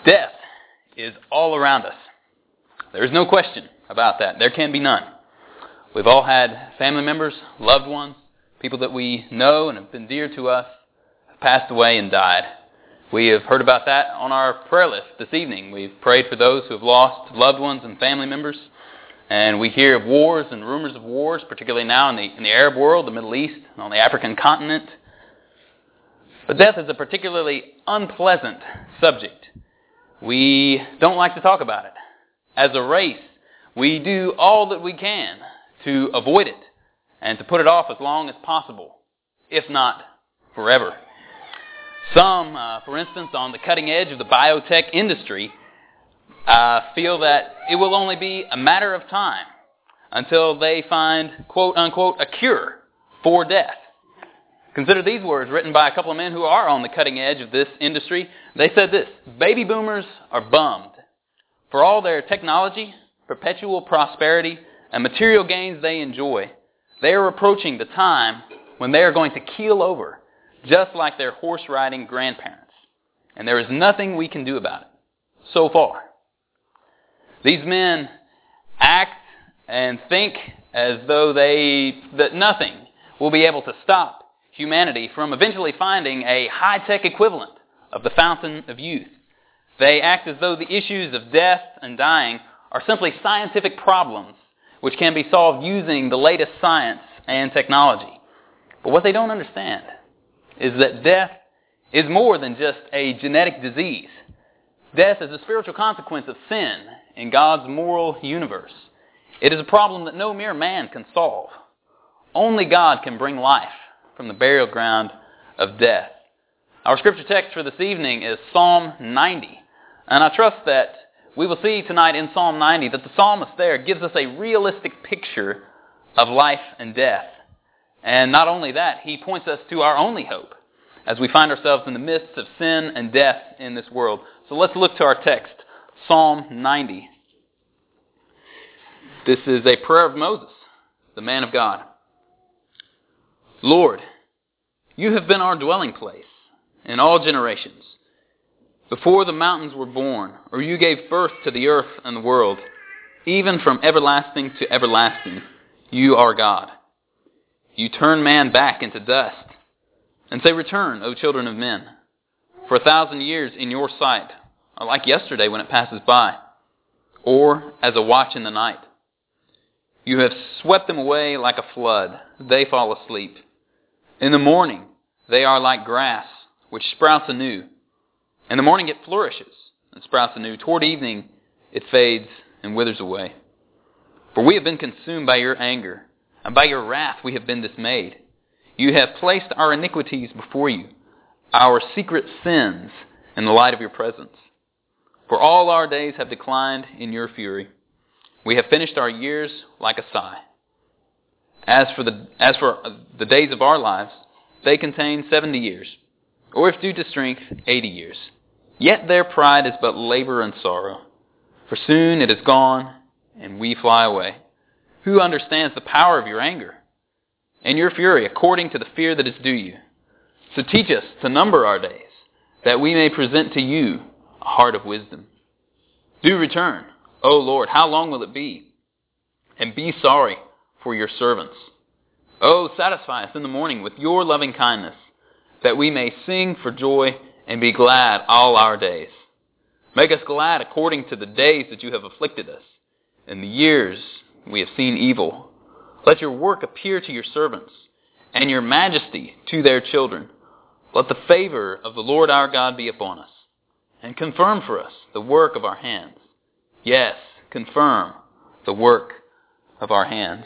Death is all around us. There's no question about that. There can be none. We've all had family members, loved ones, people that we know and have been dear to us, have passed away and died. We have heard about that on our prayer list this evening. We've prayed for those who have lost loved ones and family members. And we hear of wars and rumors of wars, particularly now in the Arab world, the Middle East, and on the African continent. But death is a particularly unpleasant subject. We don't like to talk about it. As a race, we do all that we can to avoid it and to put it off as long as possible, if not forever. Some, for instance, on the cutting edge of the biotech industry, feel that it will only be a matter of time until they find, quote unquote, a cure for death. Consider these words written by a couple of men who are on the cutting edge of this industry. They said this: baby boomers are bummed. For all their technology, perpetual prosperity, and material gains they enjoy, they are approaching the time when they are going to keel over, just like their horse-riding grandparents. And there is nothing we can do about it, so far. These men act and think as though that nothing will be able to stop humanity from eventually finding a high-tech equivalent of the fountain of youth. They act as though the issues of death and dying are simply scientific problems which can be solved using the latest science and technology. But what they don't understand is that death is more than just a genetic disease. Death is a spiritual consequence of sin in God's moral universe. It is a problem that no mere man can solve. Only God can bring life from the burial ground of death. Our scripture text for this evening is Psalm 90. And I trust that we will see tonight in Psalm 90 that the psalmist there gives us a realistic picture of life and death. And not only that, he points us to our only hope as we find ourselves in the midst of sin and death in this world. So let's look to our text, Psalm 90. This is a prayer of Moses, the man of God. Lord, you have been our dwelling place in all generations. Before the mountains were born, or you gave birth to the earth and the world, even from everlasting to everlasting, you are God. You turn man back into dust and say, return, O children of men. For 1,000 years in your sight are like yesterday when it passes by, or as a watch in the night. You have swept them away like a flood. They fall asleep. In the morning they are like grass, which sprouts anew. In the morning it flourishes and sprouts anew. Toward evening it fades and withers away. For we have been consumed by your anger, and by your wrath we have been dismayed. You have placed our iniquities before you, our secret sins in the light of your presence. For all our days have declined in your fury. We have finished our years like a sigh. As for the days of our lives, they contain 70 years, or if due to strength, 80 years. Yet their pride is but labor and sorrow. For soon it is gone, and we fly away. Who understands the power of your anger and your fury according to the fear that is due you? So teach us to number our days, that we may present to you a heart of wisdom. Do return, O Lord, how long will it be? And be sorry for your servants. Oh, satisfy us in the morning with your loving kindness, that we may sing for joy and be glad all our days. Make us glad according to the days that you have afflicted us, and the years we have seen evil. Let your work appear to your servants, and your majesty to their children. Let the favor of the Lord our God be upon us, and confirm for us the work of our hands. Yes, confirm the work of our hands.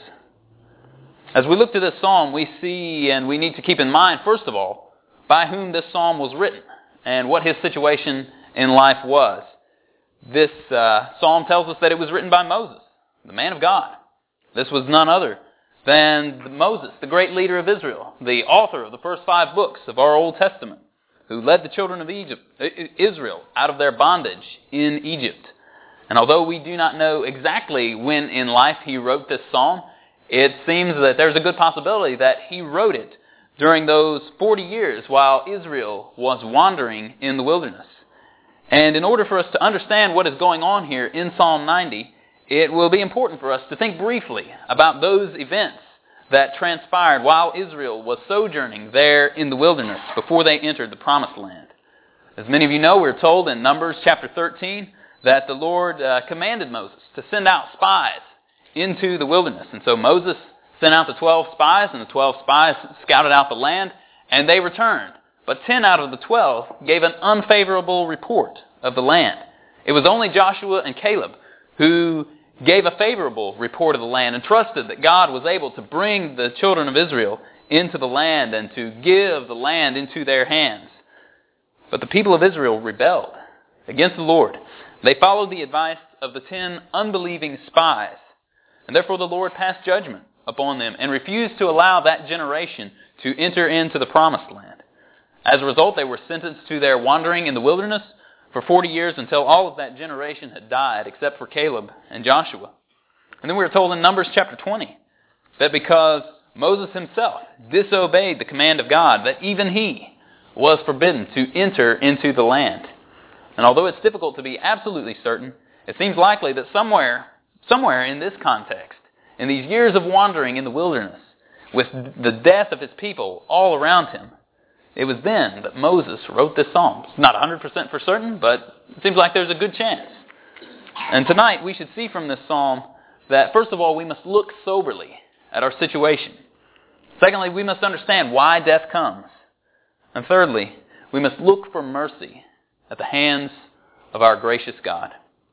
As we look to this psalm, we see and we need to keep in mind, first of all, by whom this psalm was written and what his situation in life was. This psalm tells us that it was written by Moses, the man of God. This was none other than Moses, the great leader of Israel, the author of the first 5 books of our Old Testament, who led the children of Israel out of their bondage in Egypt. And although we do not know exactly when in life he wrote this psalm, it seems that there's a good possibility that he wrote it during those 40 years while Israel was wandering in the wilderness. And in order for us to understand what is going on here in Psalm 90, it will be important for us to think briefly about those events that transpired while Israel was sojourning there in the wilderness before they entered the Promised Land. As many of you know, we're told in Numbers chapter 13 that the Lord commanded Moses to send out spies into the wilderness. And so Moses sent out the 12 spies, and the 12 spies scouted out the land, and they returned. But 10 out of the 12 gave an unfavorable report of the land. It was only Joshua and Caleb who gave a favorable report of the land and trusted that God was able to bring the children of Israel into the land and to give the land into their hands. But the people of Israel rebelled against the Lord. They followed the advice of the 10 unbelieving spies, and therefore the Lord passed judgment upon them and refused to allow that generation to enter into the Promised Land. As a result, they were sentenced to their wandering in the wilderness for 40 years until all of that generation had died except for Caleb and Joshua. And then we are told in Numbers chapter 20 that because Moses himself disobeyed the command of God, that even he was forbidden to enter into the land. And although it's difficult to be absolutely certain, it seems likely that somewhere in this context, in these years of wandering in the wilderness, with the death of his people all around him, it was then that Moses wrote this psalm. It's not 100% for certain, but it seems like there's a good chance. And tonight we should see from this psalm that, first of all, we must look soberly at our situation. Secondly, we must understand why death comes. And thirdly, we must look for mercy at the hands of our gracious God.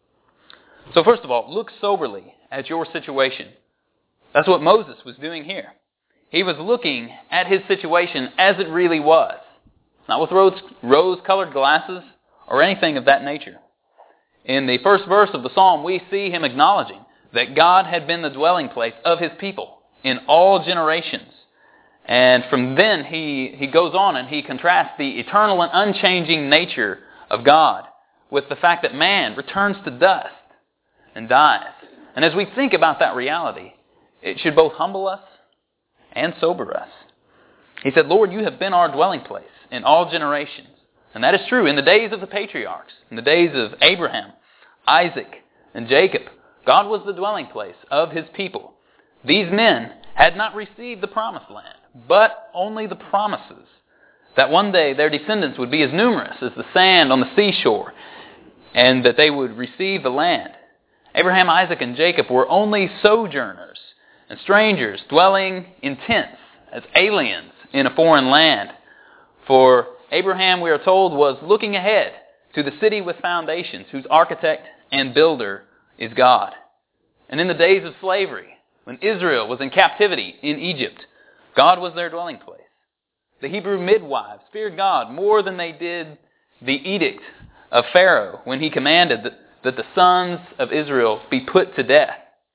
So first of all, look soberly at your situation. That's what Moses was doing here. He was looking at his situation as it really was, not with rose-colored glasses or anything of that nature. In the first verse of the psalm, we see him acknowledging that God had been the dwelling place of his people in all generations. And from then he goes on and he contrasts the eternal and unchanging nature of God with the fact that man returns to dust and dies. And as we think about that reality, it should both humble us and sober us. He said, Lord, you have been our dwelling place in all generations. And that is true in the days of the patriarchs, in the days of Abraham, Isaac, and Jacob. God was the dwelling place of his people. These men had not received the promised land, but only the promises that one day their descendants would be as numerous as the sand on the seashore, and that they would receive the land. Abraham, Isaac, and Jacob were only sojourners and strangers dwelling in tents as aliens in a foreign land. For Abraham, we are told, was looking ahead to the city with foundations, whose architect and builder is God. And in the days of slavery, when Israel was in captivity in Egypt, God was their dwelling place. The Hebrew midwives feared God more than they did the edict of Pharaoh when he commanded that the sons of Israel be put to death.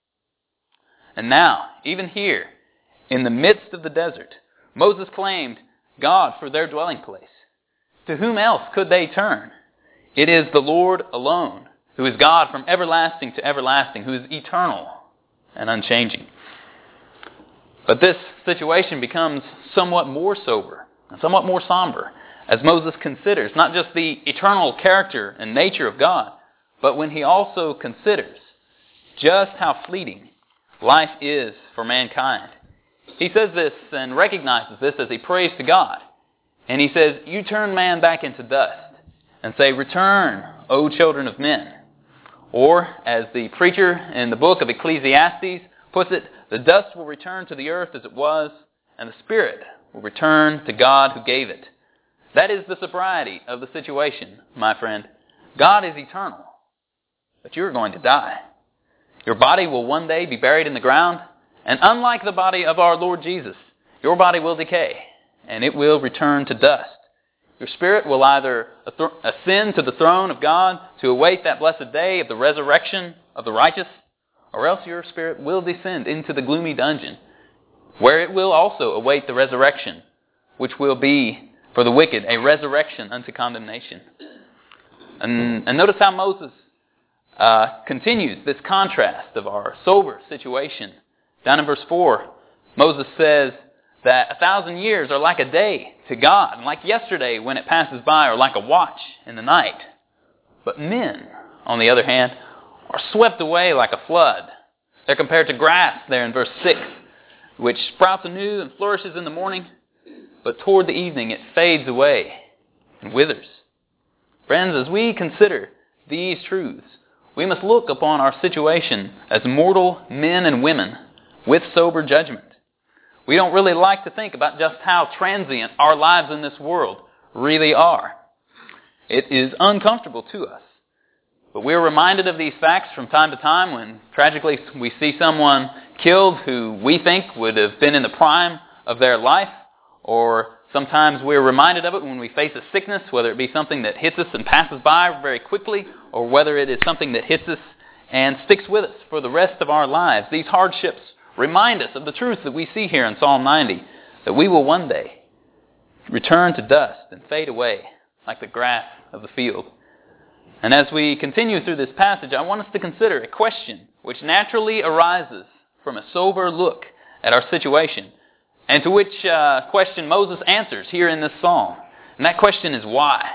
And now, even here, in the midst of the desert, Moses claimed God for their dwelling place. To whom else could they turn? It is the Lord alone, who is God from everlasting to everlasting, who is eternal and unchanging. But this situation becomes somewhat more sober and somewhat more somber as Moses considers not just the eternal character and nature of God, but when he also considers just how fleeting life is for mankind. He says this and recognizes this as he prays to God. And he says, you turn man back into dust and say, return, O children of men. Or, as the preacher in the book of Ecclesiastes puts it, the dust will return to the earth as it was, and the spirit will return to God who gave it. That is the sobriety of the situation, my friend. God is eternal, but you are going to die. Your body will one day be buried in the ground, and unlike the body of our Lord Jesus, your body will decay, and it will return to dust. Your spirit will either ascend to the throne of God to await that blessed day of the resurrection of the righteous, or else your spirit will descend into the gloomy dungeon, where it will also await the resurrection, which will be for the wicked a resurrection unto condemnation. And notice how Moses continues this contrast of our sober situation. Down in verse 4, Moses says that 1,000 years are like a day to God, and like yesterday when it passes by, or like a watch in the night. But men, on the other hand, are swept away like a flood. They're compared to grass there in verse 6, which sprouts anew and flourishes in the morning, but toward the evening it fades away and withers. Friends, as we consider these truths, we must look upon our situation as mortal men and women with sober judgment. We don't really like to think about just how transient our lives in this world really are. It is uncomfortable to us. But we're reminded of these facts from time to time when tragically we see someone killed who we think would have been in the prime of their life, or sometimes we're reminded of it when we face a sickness, whether it be something that hits us and passes by very quickly, or whether it is something that hits us and sticks with us for the rest of our lives. These hardships remind us of the truth that we see here in Psalm 90, that we will one day return to dust and fade away like the grass of the field. And as we continue through this passage, I want us to consider a question which naturally arises from a sober look at our situation, and to which question Moses answers here in this psalm. And that question is why?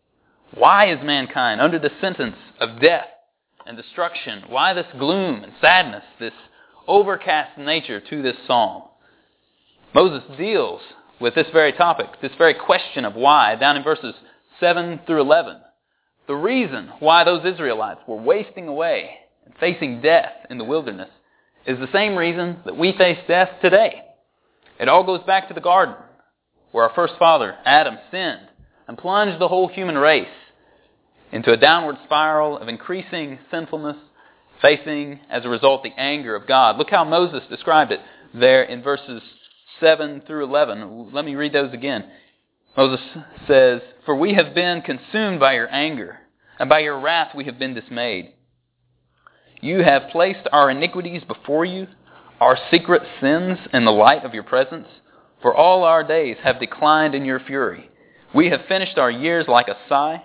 Why is mankind under the sentence of death and destruction? Why this gloom and sadness, this overcast nature to this psalm? Moses deals with this very topic, this very question of why, down in verses 7 through 11. The reason why those Israelites were wasting away and facing death in the wilderness is the same reason that we face death today. It all goes back to the garden, where our first father, Adam, sinned and plunged the whole human race into a downward spiral of increasing sinfulness, facing, as a result, the anger of God. Look how Moses described it there in verses 7 through 11. Let me read those again. Moses says, "For we have been consumed by your anger, and by your wrath we have been dismayed. You have placed our iniquities before you, our secret sins in the light of your presence. For all our days have declined in your fury. We have finished our years like a sigh.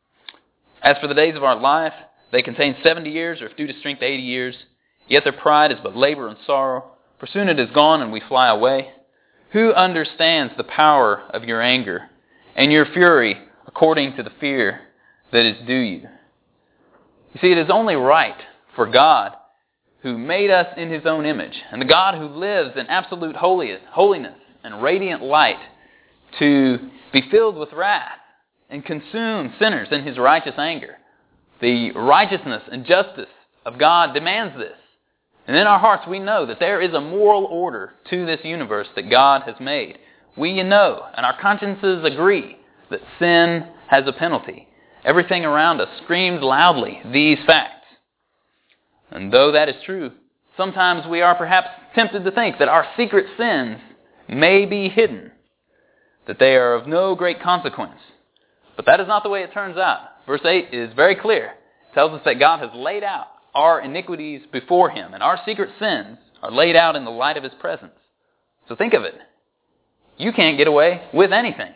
As for the days of our life, they contain 70 years, or if due to strength 80 years. Yet their pride is but labor and sorrow, for soon it is gone and we fly away. Who understands the power of your anger and your fury according to the fear that is due you?" You see, it is only right for God, who made us in His own image, and the God who lives in absolute holiness and radiant light, to be filled with wrath and consume sinners in His righteous anger. The righteousness and justice of God demands this. And in our hearts we know that there is a moral order to this universe that God has made. We know, and our consciences agree, that sin has a penalty. Everything around us screams loudly these facts. And though that is true, sometimes we are perhaps tempted to think that our secret sins may be hidden, that they are of no great consequence. But that is not the way it turns out. Verse 8 is very clear. It tells us that God has laid out our iniquities before Him, and our secret sins are laid out in the light of His presence. So think of it. You can't get away with anything.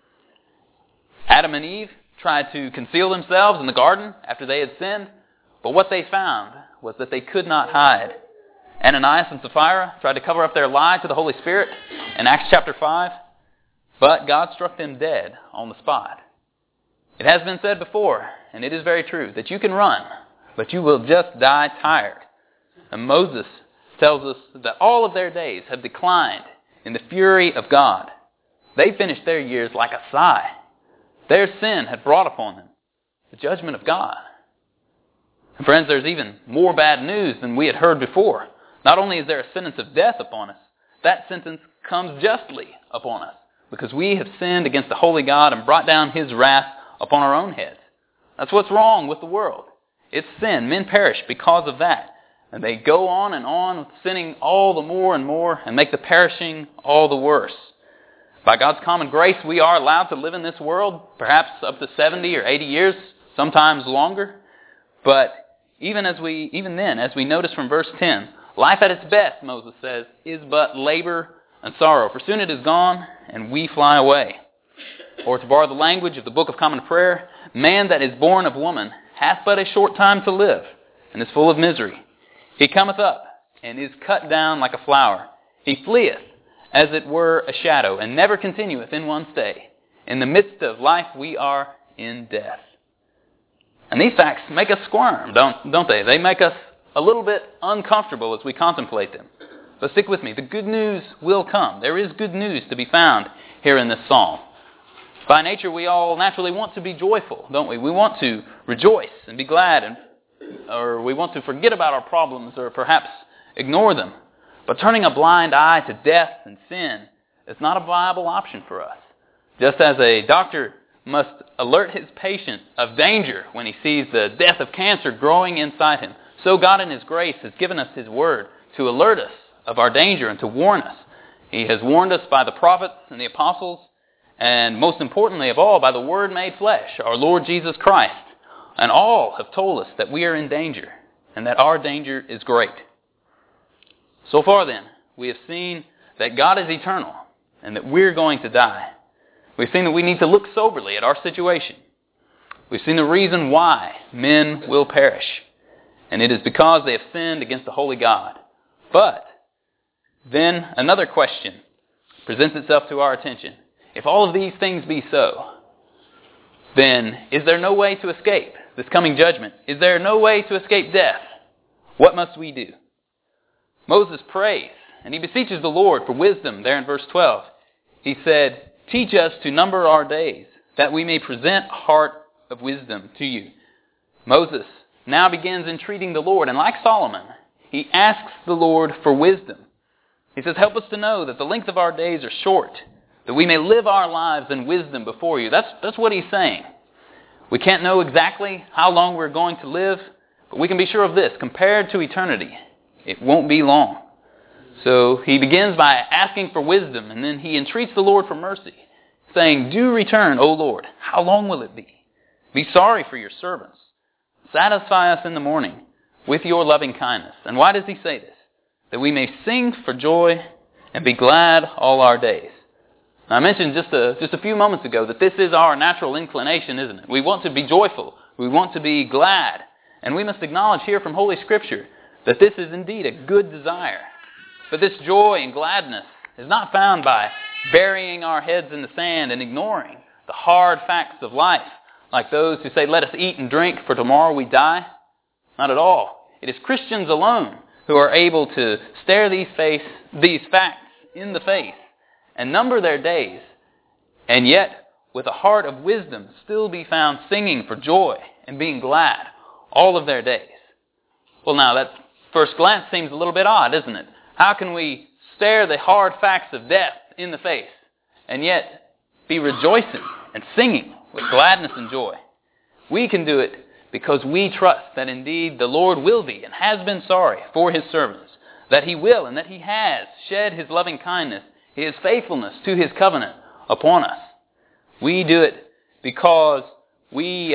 Adam and Eve tried to conceal themselves in the garden after they had sinned, but what they found was that they could not hide. Ananias and Sapphira tried to cover up their lie to the Holy Spirit in Acts chapter 5, but God struck them dead on the spot. It has been said before, and it is very true, that you can run, but you will just die tired. And Moses tells us that all of their days have declined in the fury of God. They finished their years like a sigh. Their sin had brought upon them the judgment of God. And friends, there's even more bad news than we had heard before. Not only is there a sentence of death upon us, that sentence comes justly upon us, because we have sinned against the holy God and brought down His wrath upon our own heads. That's what's wrong with the world. It's sin. Men perish because of that. And they go on with sinning all the more and more and make the perishing all the worse. By God's common grace, we are allowed to live in this world, perhaps up to 70 or 80 years, sometimes longer. But even then, as we notice from verse 10, life at its best, Moses says, is but labor and sorrow. For soon it is gone, and we fly away. Or to borrow the language of the Book of Common Prayer, man that is born of woman hath but a short time to live, and is full of misery. He cometh up, and is cut down like a flower. He fleeth, as it were a shadow, and never continueth in one stay. In the midst of life we are in death. And these facts make us squirm, don't they? They make us a little bit uncomfortable as we contemplate them. But stick with me. The good news will come. There is good news to be found here in this psalm. By nature, we all naturally want to be joyful, don't we? We want to rejoice and be glad, or we want to forget about our problems or perhaps ignore them. But turning a blind eye to death and sin is not a viable option for us. Just as a doctor must alert his patient of danger when he sees the death of cancer growing inside him, so God in His grace has given us His Word to alert us of our danger and to warn us. He has warned us by the prophets and the apostles, and most importantly of all, by the Word made flesh, our Lord Jesus Christ. And all have told us that we are in danger, and that our danger is great. So far then, we have seen that God is eternal, and that we're going to die. We've seen that we need to look soberly at our situation. We've seen the reason why men will perish, and it is because they have sinned against the holy God. But then another question presents itself to our attention. If all of these things be so, then is there no way to escape this coming judgment? Is there no way to escape death? What must we do? Moses prays, and he beseeches the Lord for wisdom there in verse 12. He said, "Teach us to number our days, that we may present a heart of wisdom to you." Moses now begins entreating the Lord, and like Solomon, he asks the Lord for wisdom. He says, "Help us to know that the length of our days are short, that we may live our lives in wisdom before you." That's what he's saying. We can't know exactly how long we're going to live, but we can be sure of this: compared to eternity, it won't be long. So he begins by asking for wisdom, and then he entreats the Lord for mercy, saying, "Do return, O Lord. How long will it be? Be sorry for your servants. Satisfy us in the morning with your loving kindness." And why does he say this? That we may sing for joy and be glad all our days. Now, I mentioned just a few moments ago that this is our natural inclination, isn't it? We want to be joyful. We want to be glad. And we must acknowledge here from Holy Scripture that this is indeed a good desire. But this joy and gladness is not found by burying our heads in the sand and ignoring the hard facts of life, like those who say, "Let us eat and drink, for tomorrow we die." Not at all. It is Christians alone who are able to stare these facts in the face and number their days, and yet, with a heart of wisdom, still be found singing for joy and being glad all of their days. Well, now, that first glance seems a little bit odd, isn't it? How can we stare the hard facts of death in the face and yet be rejoicing and singing with gladness and joy? We can do it because we trust that indeed the Lord will be and has been sorry for His servants, that He will and that He has shed His loving kindness, His faithfulness to His covenant upon us. We do it because we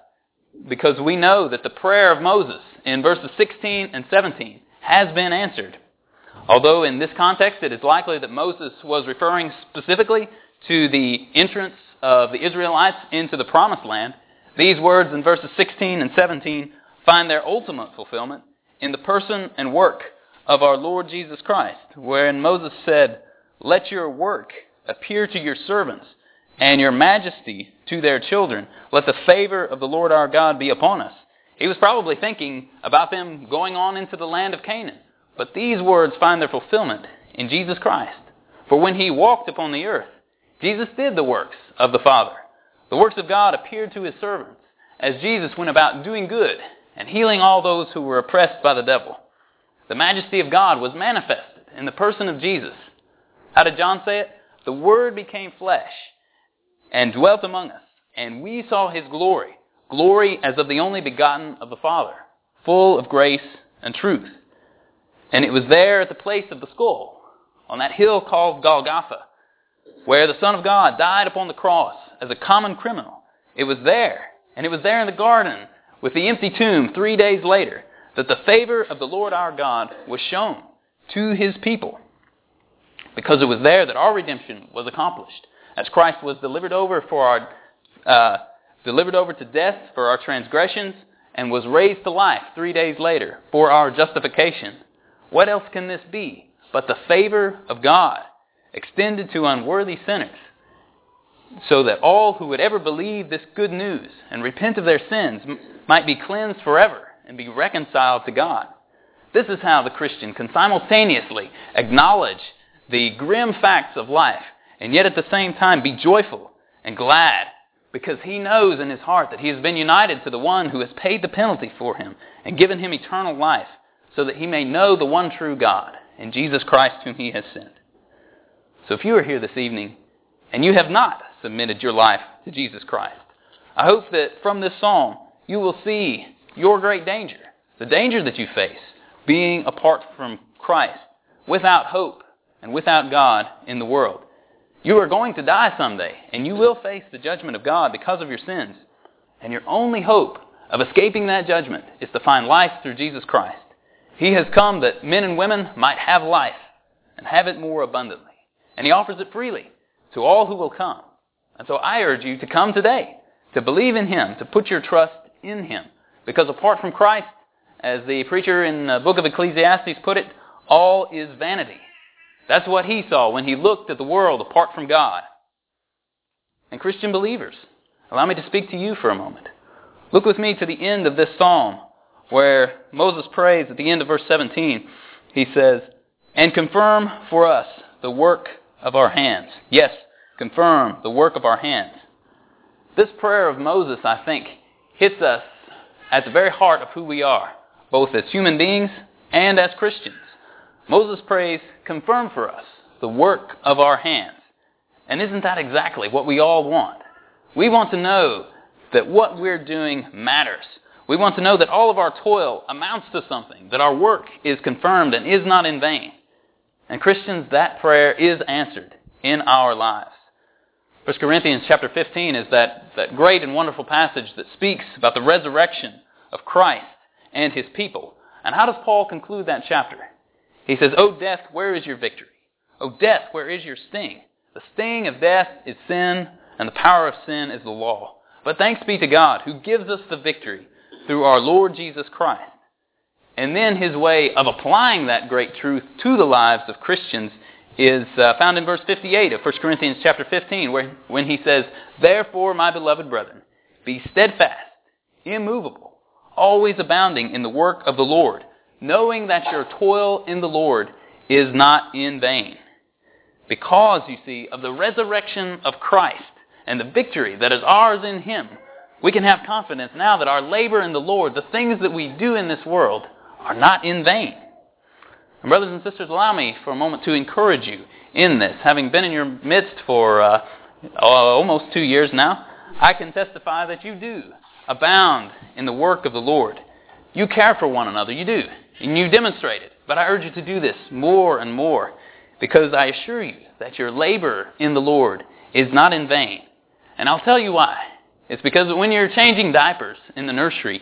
know that the prayer of Moses in verses 16 and 17 has been answered. Although in this context it is likely that Moses was referring specifically to the entrance of the Israelites into the Promised Land, these words in verses 16 and 17 find their ultimate fulfillment in the person and work of our Lord Jesus Christ, wherein Moses said, "Let your work appear to your servants, and your majesty to their children. Let the favor of the Lord our God be upon us." He was probably thinking about them going on into the land of Canaan. But these words find their fulfillment in Jesus Christ. For when He walked upon the earth, Jesus did the works of the Father. The works of God appeared to His servants as Jesus went about doing good and healing all those who were oppressed by the devil. The majesty of God was manifested in the person of Jesus. How did John say it? "The Word became flesh and dwelt among us, and we saw His glory, glory as of the only begotten of the Father, full of grace and truth." And it was there at the place of the skull, on that hill called Golgotha, where the Son of God died upon the cross as a common criminal. It was there, and it was there in the garden with the empty tomb 3 days later, that the favor of the Lord our God was shown to His people. Because it was there that our redemption was accomplished, as Christ was delivered over to death for our transgressions, and was raised to life 3 days later for our justification. What else can this be but the favor of God extended to unworthy sinners? so that all who would ever believe this good news and repent of their sins might be cleansed forever and be reconciled to God. This is how the Christian can simultaneously acknowledge the grim facts of life and yet at the same time be joyful and glad because he knows in his heart that he has been united to the one who has paid the penalty for him and given him eternal life so that he may know the one true God and Jesus Christ whom he has sent. So if you are here this evening and you have not submitted your life to Jesus Christ, I hope that from this psalm you will see your great danger, the danger that you face being apart from Christ, without hope and without God in the world. You are going to die someday, and you will face the judgment of God because of your sins. And your only hope of escaping that judgment is to find life through Jesus Christ. He has come that men and women might have life and have it more abundantly. And He offers it freely to all who will come. And so I urge you to come today, to believe in Him, to put your trust in Him. Because apart from Christ, as the preacher in the book of Ecclesiastes put it, all is vanity. That's what he saw when he looked at the world apart from God. And Christian believers, allow me to speak to you for a moment. Look with me to the end of this psalm, where Moses prays at the end of verse 17. He says, "And confirm for us the work of our hands." Yes, confirm the work of our hands. This prayer of Moses, I think, hits us at the very heart of who we are, both as human beings and as Christians. Moses prays, confirm for us the work of our hands. And isn't that exactly what we all want? We want to know that what we're doing matters. We want to know that all of our toil amounts to something, that our work is confirmed and is not in vain. And Christians, that prayer is answered in our lives. 1 Corinthians chapter 15 is that great and wonderful passage that speaks about the resurrection of Christ and His people. And how does Paul conclude that chapter? He says, "O death, where is your victory? O death, where is your sting? The sting of death is sin, and the power of sin is the law. But thanks be to God, who gives us the victory through our Lord Jesus Christ." And then His way of applying that great truth to the lives of Christians is found in verse 58 of 1 Corinthians chapter 15, when he says, "Therefore, my beloved brethren, be steadfast, immovable, always abounding in the work of the Lord, knowing that your toil in the Lord is not in vain." Because, you see, of the resurrection of Christ and the victory that is ours in Him, we can have confidence now that our labor in the Lord, the things that we do in this world, are not in vain. And brothers and sisters, allow me for a moment to encourage you in this. Having been in your midst for almost 2 years now, I can testify that you do abound in the work of the Lord. You care for one another, you do, and you demonstrate it. But I urge you to do this more and more, because I assure you that your labor in the Lord is not in vain. And I'll tell you why. It's because when you're changing diapers in the nursery,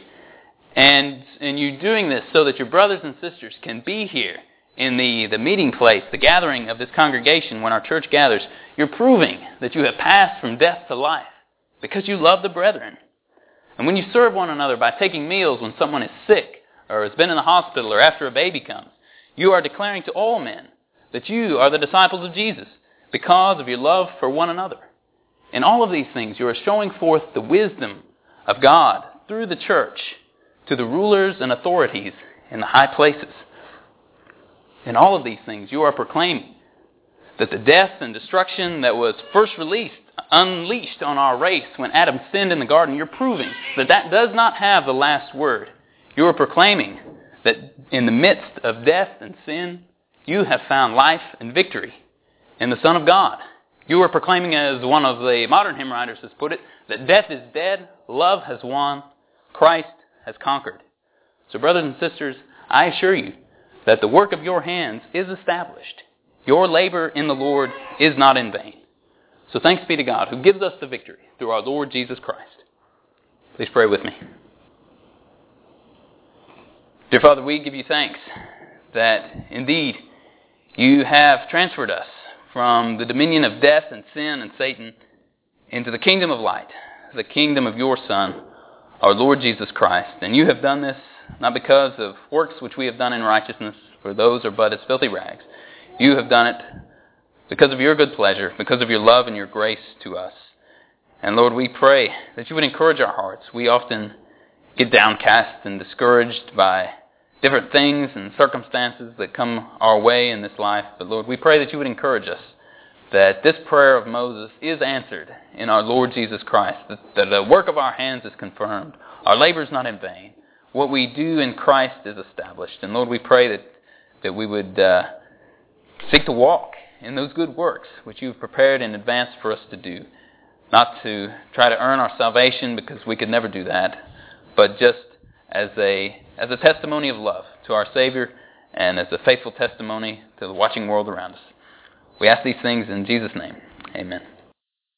and you're doing this so that your brothers and sisters can be here in the meeting place, the gathering of this congregation when our church gathers, you're proving that you have passed from death to life, because you love the brethren. And when you serve one another by taking meals when someone is sick or has been in the hospital or after a baby comes, you are declaring to all men that you are the disciples of Jesus because of your love for one another. In all of these things, you are showing forth the wisdom of God through the church to the rulers and authorities in the high places. In all of these things, you are proclaiming that the death and destruction that was first unleashed on our race when Adam sinned in the garden, you're proving that that does not have the last word. You are proclaiming that in the midst of death and sin, you have found life and victory in the Son of God. You are proclaiming, as one of the modern hymn writers has put it, that death is dead, love has won, Christ has conquered. So brothers and sisters, I assure you that the work of your hands is established. Your labor in the Lord is not in vain. So thanks be to God who gives us the victory through our Lord Jesus Christ. Please pray with me. Dear Father, we give you thanks that indeed you have transferred us from the dominion of death and sin and Satan into the kingdom of light, the kingdom of your Son, our Lord Jesus Christ. And you have done this not because of works which we have done in righteousness, for those are but as filthy rags. You have done it because of your good pleasure, because of your love and your grace to us. And Lord, we pray that you would encourage our hearts. We often get downcast and discouraged by different things and circumstances that come our way in this life. But Lord, we pray that you would encourage us, that this prayer of Moses is answered in our Lord Jesus Christ, that the work of our hands is confirmed. Our labor is not in vain. What we do in Christ is established. And Lord, we pray that we would seek to walk in those good works which you've prepared in advance for us to do. Not to try to earn our salvation, because we could never do that, but just as a testimony of love to our Savior and as a faithful testimony to the watching world around us. We ask these things in Jesus' name. Amen.